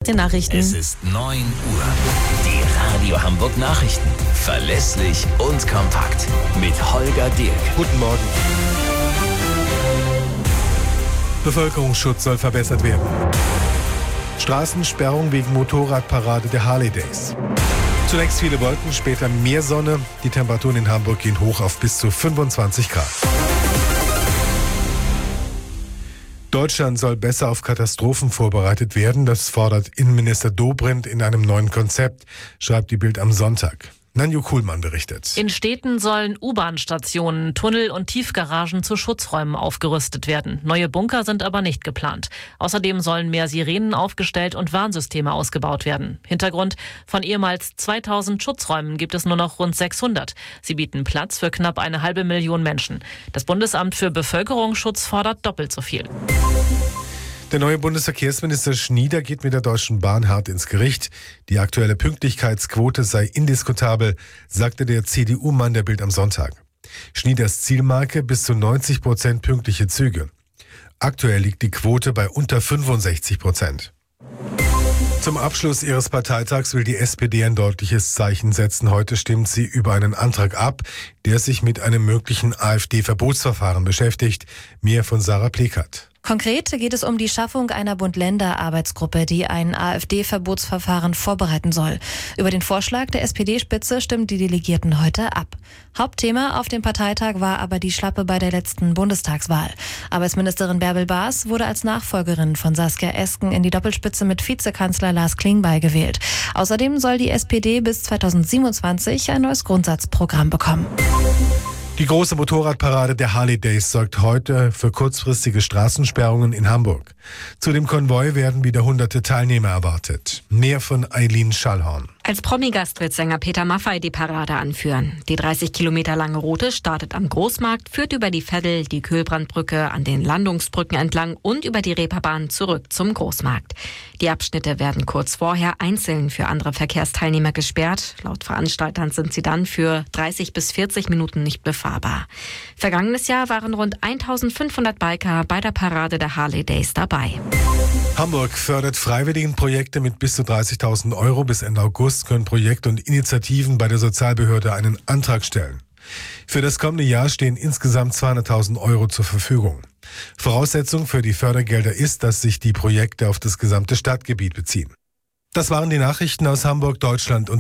den Nachrichten. Es ist 9 Uhr. Die Radio Hamburg Nachrichten. Verlässlich und kompakt. Mit Holger Dirk. Guten Morgen. Bevölkerungsschutz soll verbessert werden. Straßensperrung wegen Motorradparade der Harley Days. Zunächst viele Wolken, später mehr Sonne. Die Temperaturen in Hamburg gehen hoch auf bis zu 25 Grad. Deutschland soll besser auf Katastrophen vorbereitet werden. Das fordert Innenminister Dobrindt in einem neuen Konzept, schreibt die Bild am Sonntag. Nanju Kuhlmann berichtet. In Städten sollen U-Bahn-Stationen, Tunnel und Tiefgaragen zu Schutzräumen aufgerüstet werden. Neue Bunker sind aber nicht geplant. Außerdem sollen mehr Sirenen aufgestellt und Warnsysteme ausgebaut werden. Hintergrund: von ehemals 2000 Schutzräumen gibt es nur noch rund 600. Sie bieten Platz für knapp 500.000 Menschen. Das Bundesamt für Bevölkerungsschutz fordert doppelt so viel. Der neue Bundesverkehrsminister Schnieder geht mit der Deutschen Bahn hart ins Gericht. Die aktuelle Pünktlichkeitsquote sei indiskutabel, sagte der CDU-Mann der Bild am Sonntag. Schnieders Zielmarke: bis zu 90% pünktliche Züge. Aktuell liegt die Quote bei unter 65%. Zum Abschluss ihres Parteitags will die SPD ein deutliches Zeichen setzen. Heute stimmt sie über einen Antrag ab, der sich mit einem möglichen AfD-Verbotsverfahren beschäftigt. Mehr von Sarah Plekat. Konkret geht es um die Schaffung einer Bund-Länder-Arbeitsgruppe, die ein AfD-Verbotsverfahren vorbereiten soll. Über den Vorschlag der SPD-Spitze stimmen die Delegierten heute ab. Hauptthema auf dem Parteitag war aber die Schlappe bei der letzten Bundestagswahl. Arbeitsministerin Bärbel Baas wurde als Nachfolgerin von Saskia Esken in die Doppelspitze mit Vizekanzler Lars Klingbeil gewählt. Außerdem soll die SPD bis 2027 ein neues Grundsatzprogramm bekommen. Die große Motorradparade der Harley Days sorgt heute für kurzfristige Straßensperrungen in Hamburg. Zu dem Konvoi werden wieder hunderte Teilnehmer erwartet. Mehr von Eileen Schallhorn. Als Promi-Gast wird Sänger Peter Maffay die Parade anführen. Die 30 Kilometer lange Route startet am Großmarkt, führt über die Veddel, die Kühlbrandbrücke, an den Landungsbrücken entlang und über die Reeperbahn zurück zum Großmarkt. Die Abschnitte werden kurz vorher einzeln für andere Verkehrsteilnehmer gesperrt. Laut Veranstaltern sind sie dann für 30 bis 40 Minuten nicht befahrbar. Vergangenes Jahr waren rund 1500 Biker bei der Parade der Harley Days dabei. Hamburg fördert Freiwilligenprojekte mit bis zu 30.000 Euro. Bis Ende August können Projekte und Initiativen bei der Sozialbehörde einen Antrag stellen. Für das kommende Jahr stehen insgesamt 200.000 Euro zur Verfügung. Voraussetzung für die Fördergelder ist, dass sich die Projekte auf das gesamte Stadtgebiet beziehen. Das waren die Nachrichten aus Hamburg, Deutschland und